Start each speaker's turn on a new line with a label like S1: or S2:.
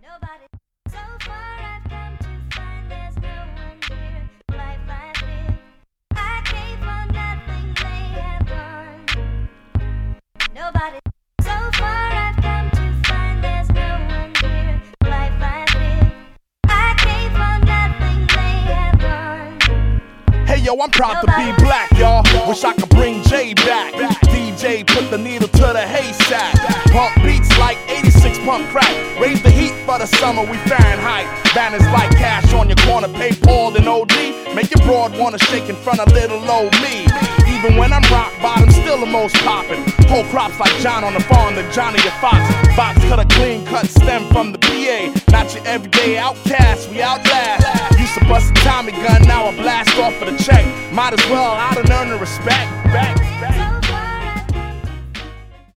S1: Nobody. So far I've come to find there's no one here. Life I live, I came for nothing they have done. Nobody. So far I've come to find there's no one here. Life I live, I came for nothing they have done.
S2: Hey yo, I'm proud to be black, y'all. Wish I could bring Jay back. DJ put the needle to the haystack. Pump beats like 86 pump crack. Raise the heat for the summer, we Fahrenheit. Banners like cash on your corner, pay Paul and OD. Make your broad wanna shake in front of little old me. Even when I'm rock bottom, still the most poppin'. Whole crops like John on the farm, the Johnny a Fox. Box cut a clean cut stem from the PA. Not your everyday outcast, we outlast. Used to bust a Tommy gun, now I blast off for the check. Might as well, I done earn the respect. Back.